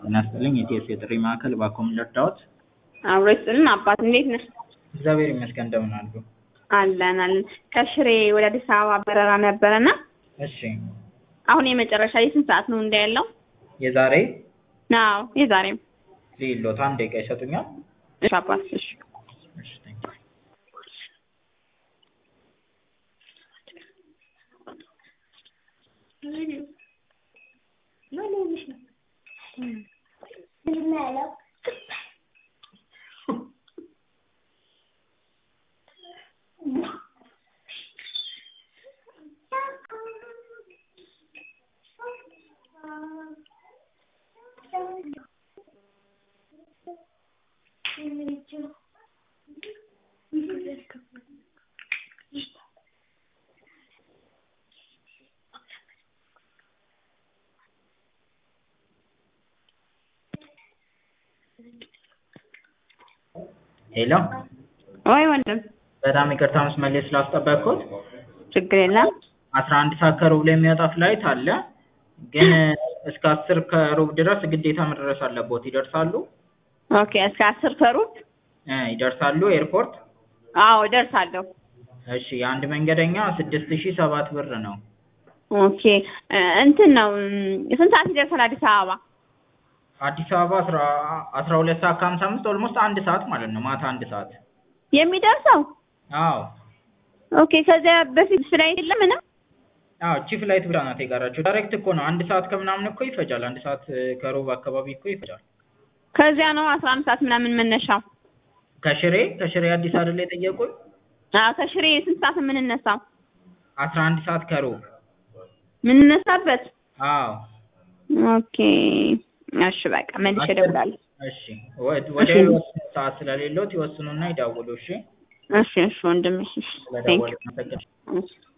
ጤና ይስጥልኝ የኢቲኤስ የጥሪ ማዕከል ባኮም ልርዳዎት? አብሮ ይስጥልን አባት እንዴት ነህ? እግዚአብሔር ይመስገን እንደምን አሉ? አለን። ከሽሬ ወደ አዲስ አበባ በረራ ነበረና እሺ አሁን የመጨረሻ የስንት ሰዓት ነው እንዳያለው? የዛሬ አዎ የዛሬም ሊሎት አንድ ደቂቃ ይሰጡኛል? እሺ አባት እሺ እሺ thank you። ሄሎ ወይ ወንድም በጣም ይቅርታ መስመር ስላስጠበቅኩት። ችግር የለም። 11 ሰዓት ከሩብ ላይ የሚወጣ ፍላይት አለ ግን እስከ 10 ከሩብ ድረስ ግዴታ መድረስ አለቦት። ይደርሳሉ? ኦኬ እስከ 10 ከሩብ ይደርሳሉ ኤርፖርት? አዎ ደርሳለሁ። እሺ የአንድ መንገደኛ 6007 ብር ነው። ኦኬ እንትን ነው ስንት ሰዓት ይደርሳል አዲስ አበባ? አዲስ አበባ 12 ሰዓት ከ55 ኦልሞስት 1 ሰዓት ማለት ነው። ማታ 1 ሰዓት የሚደርሰው? አዎ ኦኬ ከዚያ በፊት ፍላይት የለም ምንም? አዎ ቺ ፍላይት ብቻ ናት የቀረችው። ዳይሬክት እኮ ነው 1 ሰዓት ከምናምን እኮ ይፈጃል። 1 ሰዓት ከሩብ አካባቢ እኮ ይፈጃል። ከዚያ ነው 11 ሰዓት ምናምን መነሻው። ከሽሬ አዲስ አይደል የጠየቁኝ? አዎ ከሽሬ ስንት ሰዓት የምንነሳው? 11 ሰዓት ከሩብ ምንነሳበት? አዎ ኦኬ እሺ በቃ መልሼ እደውላለሁ። እሺ ወደ ወሰኑ ሰዓት ስለሌለው ይወስኑና ይደውሉ። እሺ እሺ ወንድሜ እሺ ስለደወሉ